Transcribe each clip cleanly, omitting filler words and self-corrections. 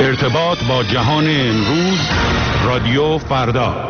ارتباط با جهان امروز، رادیو فردا.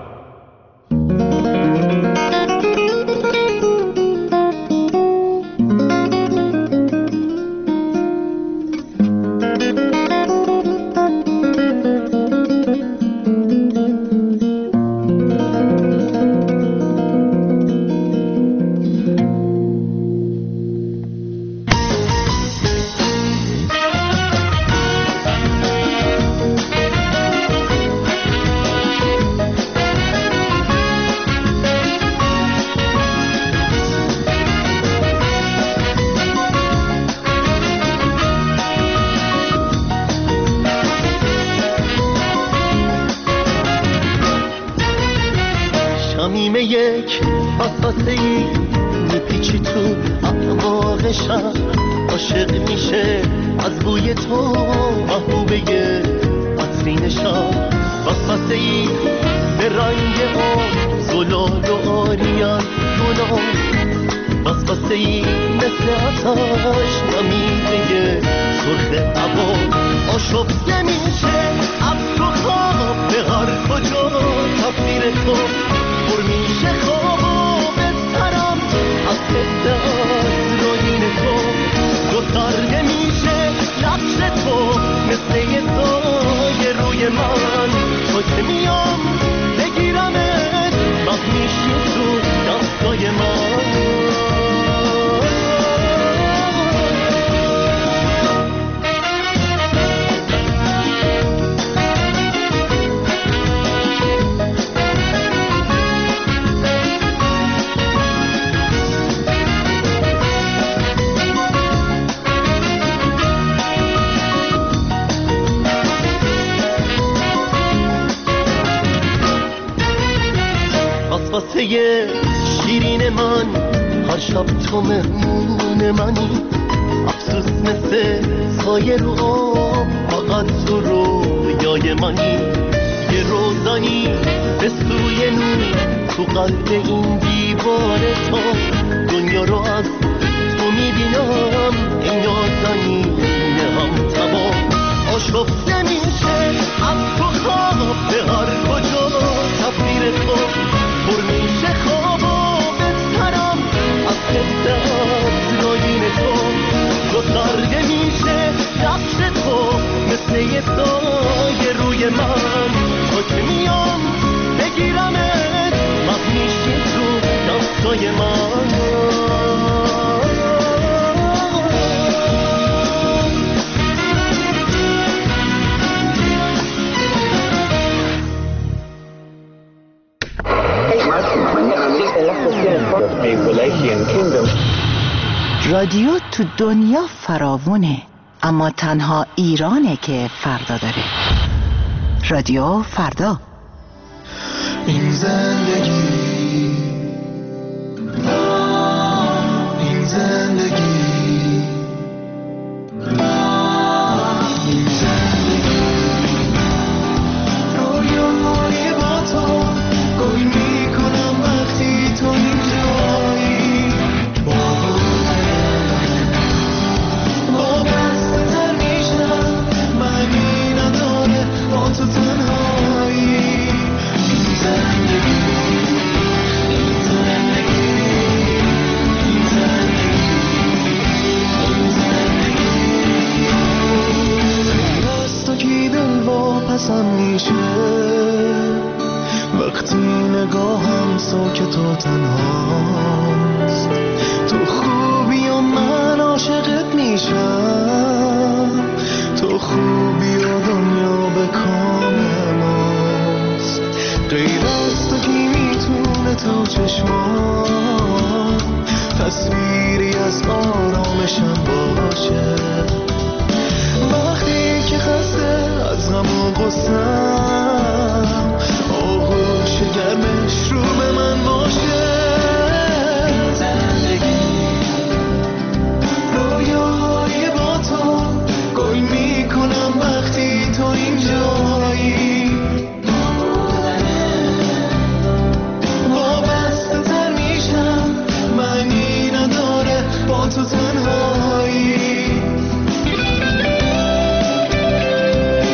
شیرین من هر شب تو مهمون منی، افسوس مثل سایه رو آب فقط تو رویای منی، یه روزانی به سوی نور تو قلب این دیوار تا دنیا رو از تو میبینم، ای نازنین هم تمام آشفته میشه از تو خواب به هر کجا تصویر تو پر میشه خوابا بسرم از حفظ آسراین تو سرده میشه نقش تو مثل یه سایه روی من، تا که میام بگیرمت وقت میشی تو دستای من. رادیو تو دنیا فراوونه، اما تنها ایرانه که فردا داره. رادیو فردا. این زندگی، این زندگی، این زندگی، رویاهای با تو گل میکنم وقتی تو اینجایی، تو تنهایی، این زندگی، این زندگی، این زندگی، این زندگی، از تو کی دل واپسم میشه وقتی نگاهم ساکت و تنهاست، تو خوبی و من عاشقت میشم، تو خوبی و دنیا به کام ماست، غیر از تو کی میتونه تو چشمان تصویری از آرامشم باشه، وقتی که خسته از غم و غصه‌ام آغوش گرمش رو به من باشه، زندگی رویاهای با تو گل میکنم وقتی تو اینجایی، وابسته تر میشم معنی نداره با تو تنهایی.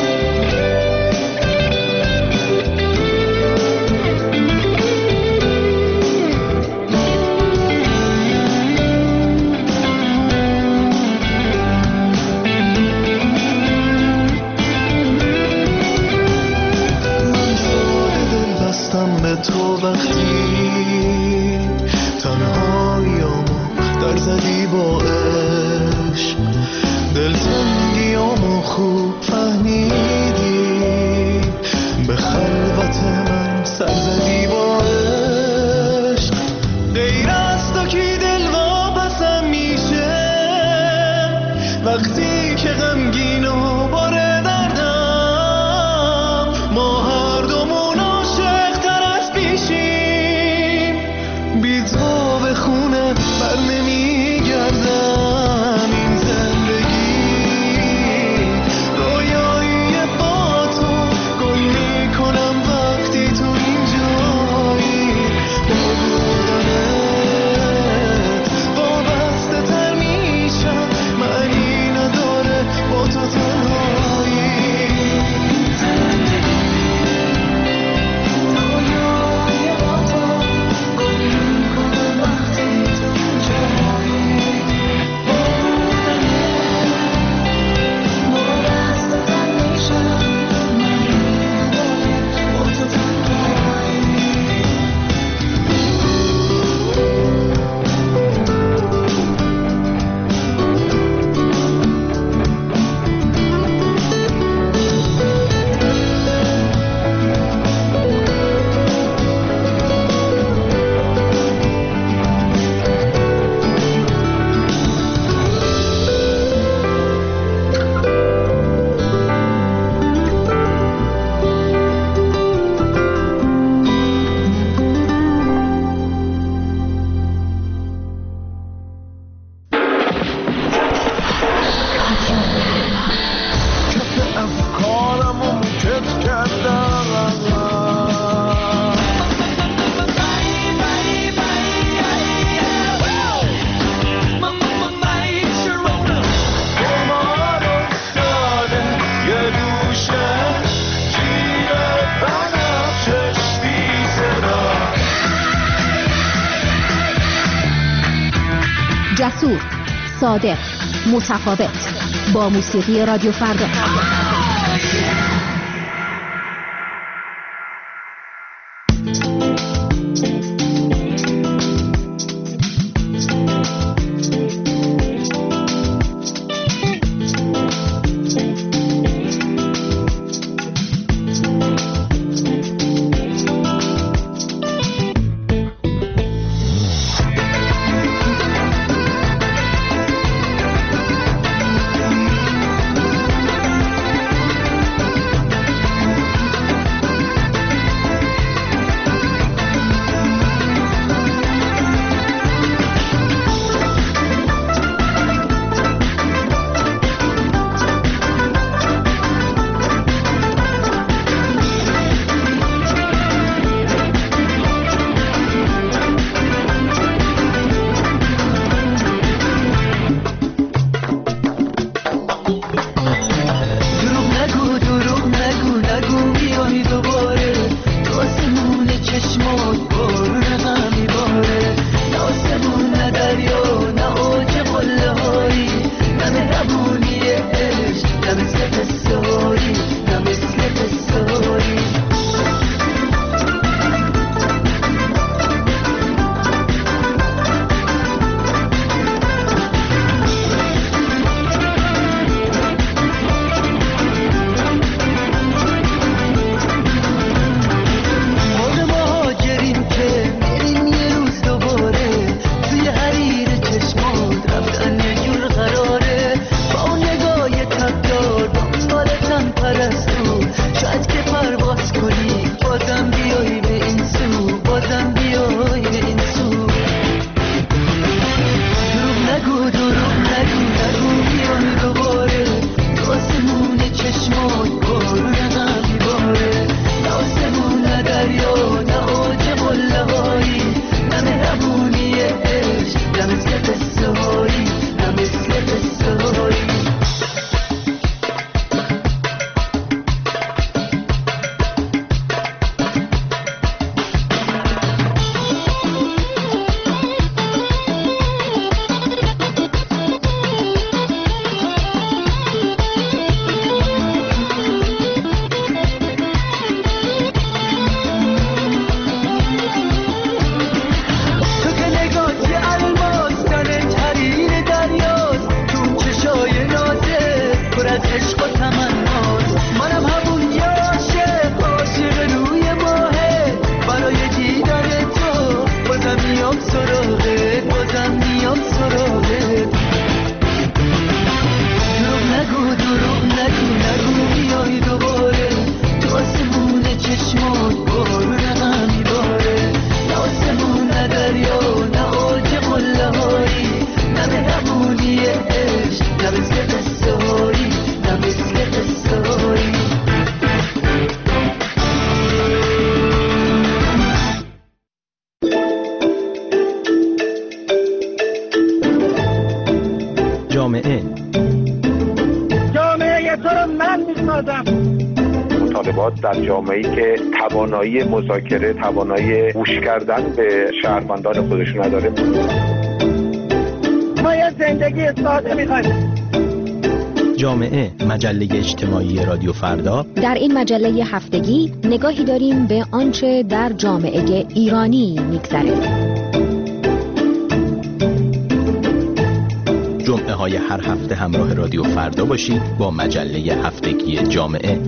حرفامو خوب فهمیدی، به خلوت من سر زدی با عشق. غیر از تو کی دل واپسم میشه وقتی که غمگین و باره دردم؟ ما هر دومون عاشق تر از پیشیم، بی تو به خونه بر نمیگردم. این زندگی رویایی با تو گل میکنم وقتی تو اینجایی. با بودنت وابسته تر میشم، معنی نداره با تو تنهایی. رویایی با تو گل میکنم وقتی تو اینجایی. با بودنت وابسته تر میشم، معنی نداره با تو تنهایی. کف افکارمو موکت کردم. قمار افتاده یه گوشه جیب بنفشش بی صدا. جسور، صادق، متفاوت، با موسیقی رادیو فردا. با اون نگاه تبدار از عشق و تمناست. منم همون یه عاشق روی ماهه، برای دیدن تو بازم میام سراغت، بازم میام سراغت. دروغ نگو میای دوباره، تو آسمون چشمات بارون رقم میباره. نه آسمون نه دریا نه اوج قله هایی، نه مهربونی عشق، نه مثل قصه هایی، نه مثل قصه هایی. جامعه تو رو من میسازم. مطالبات در جامعه‌ای که توانایی مذاکره، توانایی گوش کردن به شهروندان خودش نداره. ما یه زندگی ساده می‌خوایم. جامعه، مجله اجتماعی رادیو فردا. در این مجله هفتگی نگاهی داریم به آنچه در جامعه ایرانی می‌گذره. جمعه های هر هفته همراه رادیو فردا باشید با مجله هفتگی جامعه.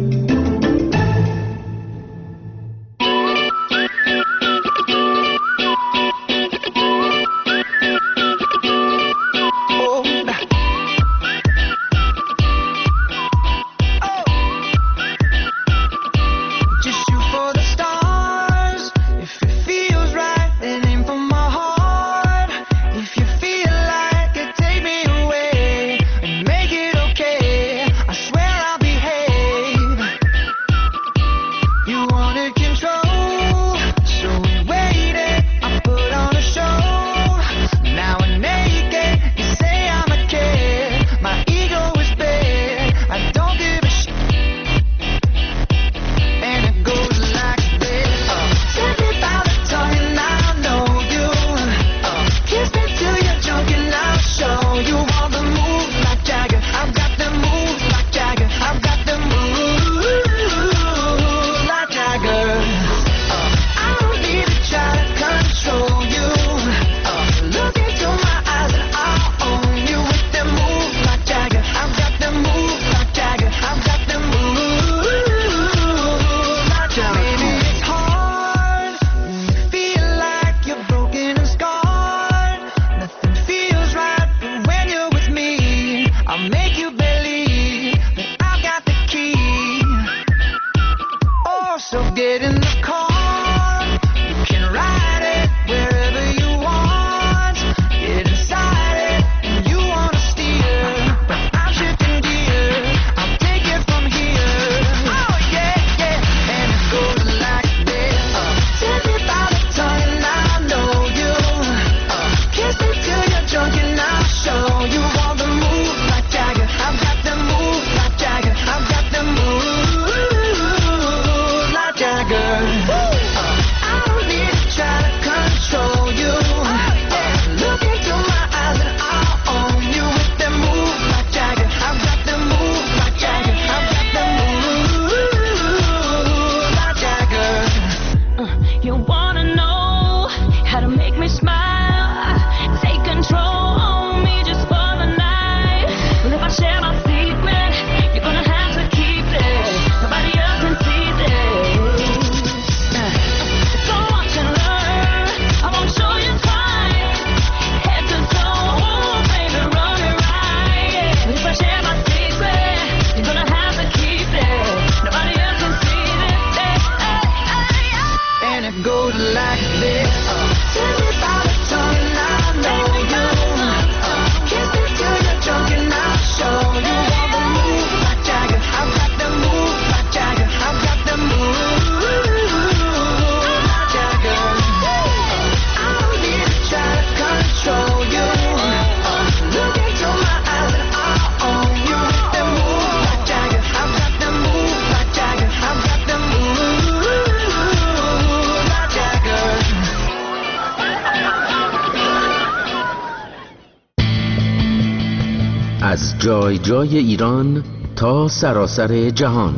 از جای جای ایران تا سراسر جهان،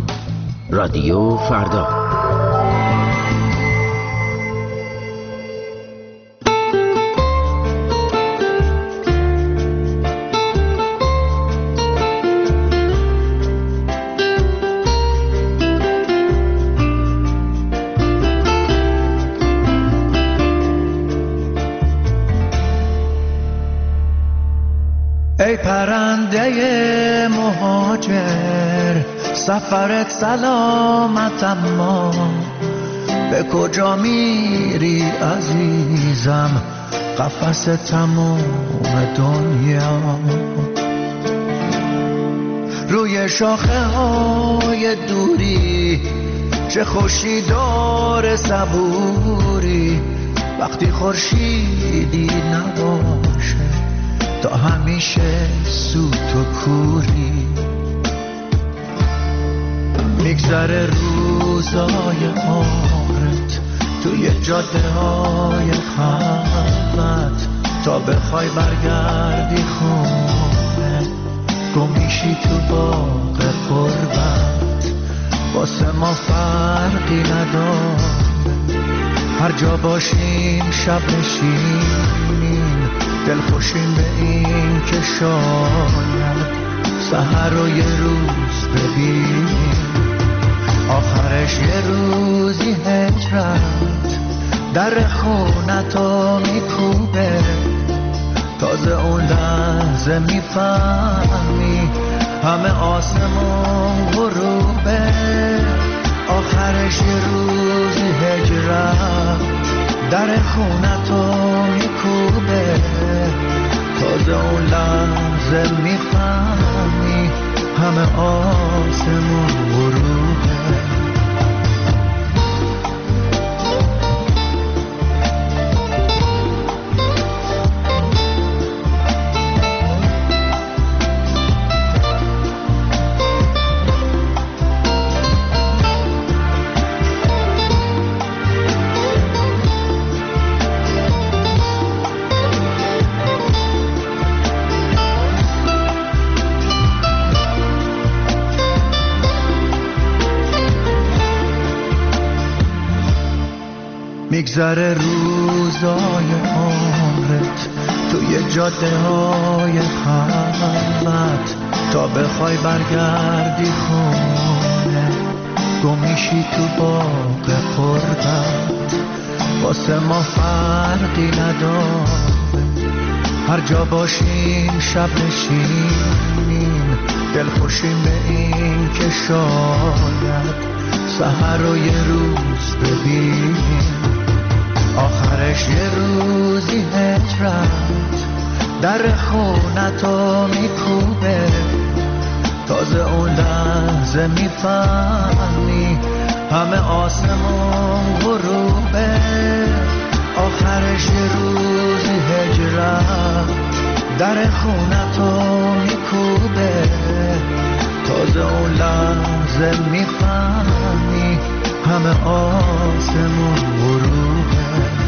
رادیو فردا. پرنده مهاجر سفرت سلامت، اما به کجا میری عزیزم؟ قفس تموم دنیا. روی شاخه های دوری چه خوشی داره صبوری، وقتی خورشیدی نباشه تا همیشه سوت و کوری. میگذره روزای عمرت توی جاده های خلوت، تا بخوای برگردی خونه گمیشی تو باغ قربت. واسه ما فرقی نداره، هر جا باشیم شب نشینیم، دل خوشیم به این که شاید سحر رو یه روز ببینیم. آخرش یه روزی هجرت در خونتو میکوبه، تازه اون لحظه میفهمی همه آسمون غروبه. آخرش یه روزی هجرت در خونتو میکوبه، تازه اون لحظه میفهمی همه آسمون غروبه. میگذره روزای عمرت توی جاده های خلوت، تا بخوای برگردی خونه گمیشی تو باغ قربت. واسه ما فرقی نداره، هر جا باشیم شب نشینیم، دل خوشیم به این که شاید سحر رو یه روز ببینیم. آخرش یه روزی هجرت در خونتو میکوبه، تازه اون لحظه میفهمی همه آسمون غروبه. آخرش یه روزی هجرت در خونتو میکوبه، تازه اون لحظه میفهمی همه آسمون غروبه.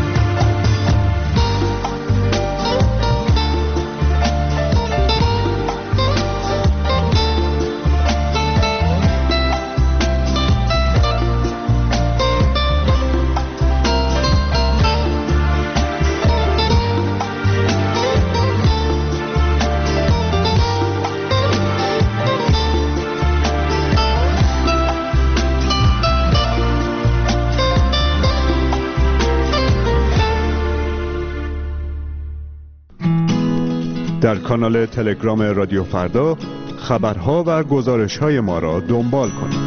در کانال تلگرام رادیو فردا خبرها و گزارش‌های ما را دنبال کنید.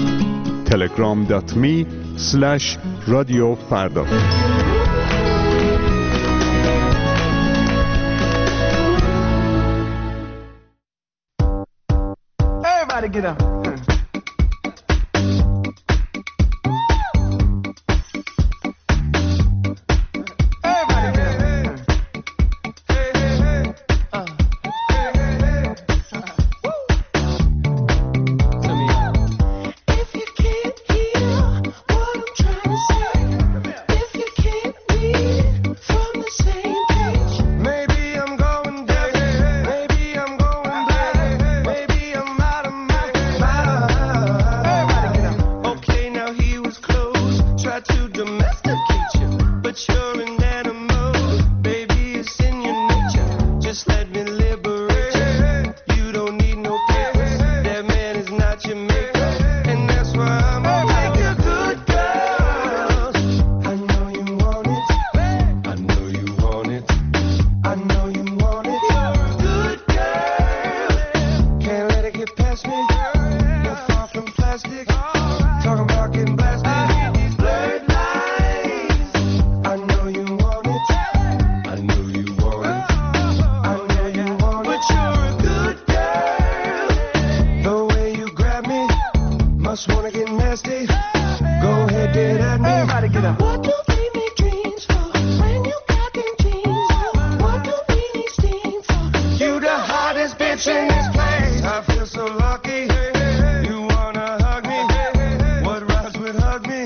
telegram.me/رادیو فردا. Everybody get up. plastic. Talking about getting blasted. These blurred lines. I know you want it. I know you want it. I know you want it. But you're a good girl. The way you grab me, must wanna get nasty. Go ahead, get at me. Everybody get up. What do we make dreams for? When you got them jeans on. What do we need steam for? You the hottest bitch in this place. I feel so lucky. You wanna hug me? What rhymes with hug me?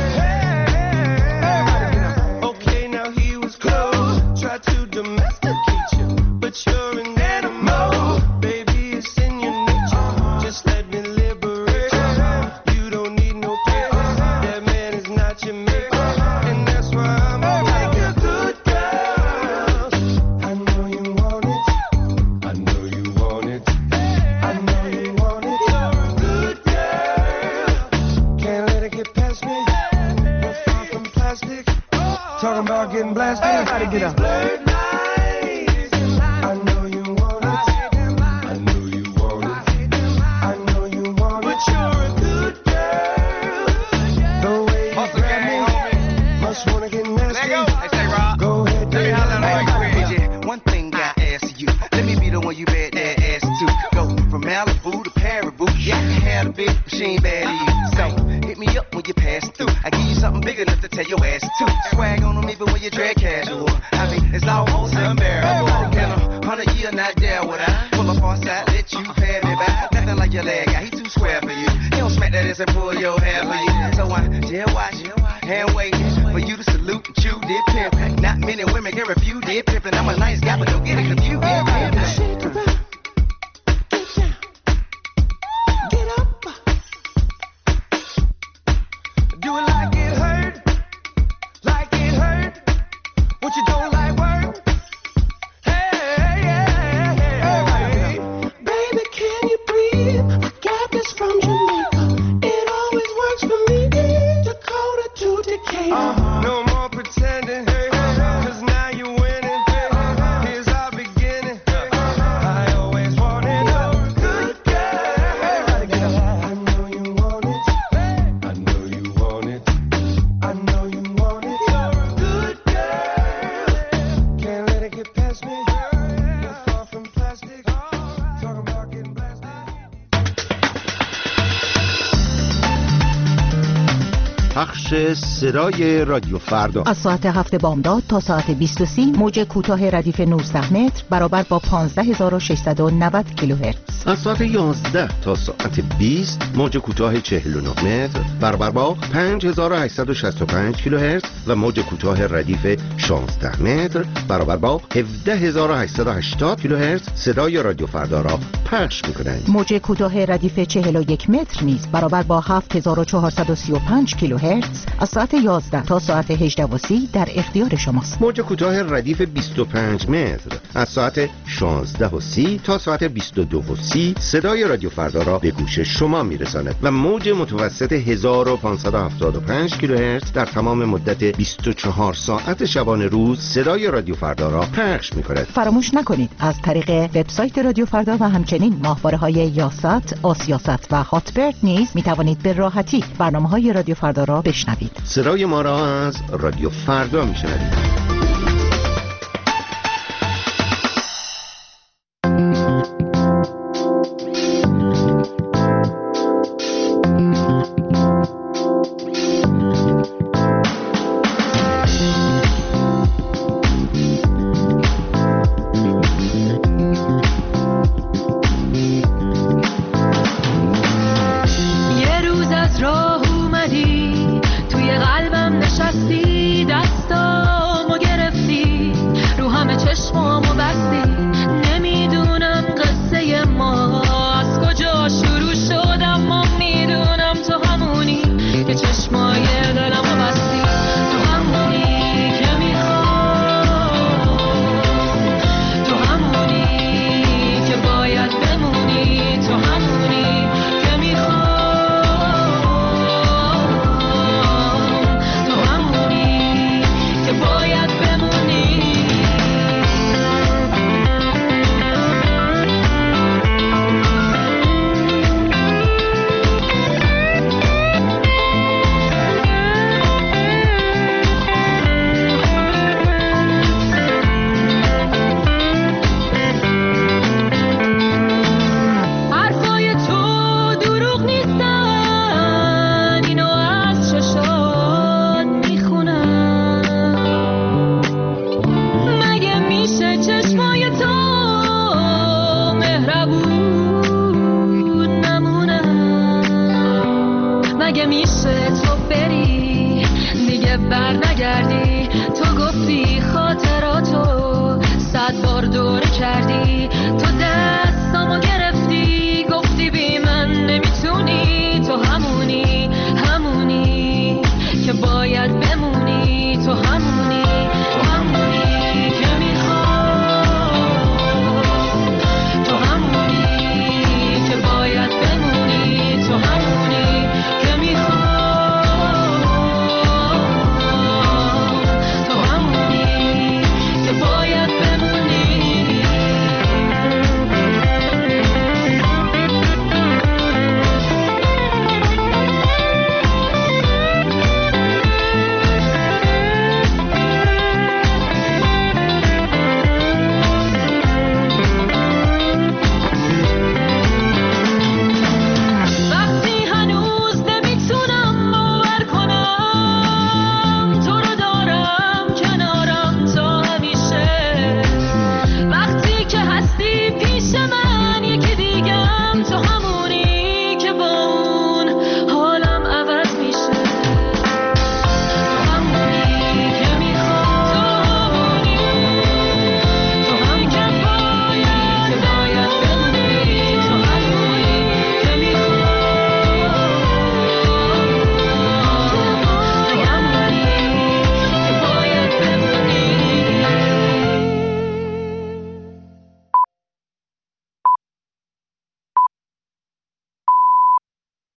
Okay, now he was close. Tried to domesticate you, but you're an animal. Baby, it's in your nature. Just let me liberate you. You don't need no papers. That man is not your maker. And that's why I'm like a good girl. I know you want it. I know you want it. I know you want it. You're a good girl. Can't let it get past me. We're far from plastic. Talking about getting blasted. Everybody get up. Blurred lines. I know you want it. I know you want it. I know you want it. But you're a good girl. The way you grab me, must wanna get nasty. Go ahead, get it. One thing I ask you, let me be the one you bet that ass to. Go from Malibu to Paribu, yeah, I can have a big machine bad to you. So hit me up when you pass through. I give you something big enough to tell your ass to. Swag on them even when you drag casual. I mean, it's almost unbearable. In 100 years, not there would I pull up on side, let you pay me back. Nothing like your leg guy, he too square for you. He don't smack that ass and pull your hair for you. So I dare watch, hand waiting for you to salute and chew did pimp. Not many women can refuse did pimpin'. I'm a nice guy, but don't get it confused. Shake around. Get down. Get up. Do it like it hurt. Like it hurt. What you don't like work. Hey. Baby, can you breathe? I got this from Jamaica. It always works for me. Dakota to Decatur. No more pretending. Cause now you're winning. Here's our beginning. I always wanted a good girl. I know you want it. I know you want it. I know you want it. You're a good girl. Can't let it get past me. You're far from plastic. Talking about getting blasted. پخش صدای رادیو فردا از ساعت 7 بامداد تا ساعت 20:30 موج کوتاه ردیف 19 متر برابر با 15690 کیلوهرتز. از ساعت 11 تا ساعت 20 موج کوتاه 49 متر برابر با 5865 کیلوهرتز و موج کوتاه ردیف 16 متر برابر با 17880 کیلوهرتز صدای رادیو فردا را پخش می‌کنند. موج کوتاه ردیف 41 متر نیز برابر با 7435 کیلوهرتز از ساعت 11 تا ساعت 18:30 در اختیار شماست. موج کوتاه ردیف 25 متر از ساعت 16:30 تا ساعت 22:30 صدای رادیو فردا را به گوش شما میرساند و موج متوسط 1575 کیلوهرتز در تمام مدت 24 ساعت شبانه روز صدای رادیو فردا را پخش می‌کند. فراموش نکنید از طریق وبسایت رادیو فردا و همچنین ماهواره‌های یاست، آسیاست و هاتبرد نیز می‌توانید به راحتی برنامه‌های رادیو فردا را بشنوید. صدای ما را از رادیو فردا میشنوید. توی قلبم نشستی دستامو بر نگردی. تو گفتی خاطراتو 100 بار دور کردی. تو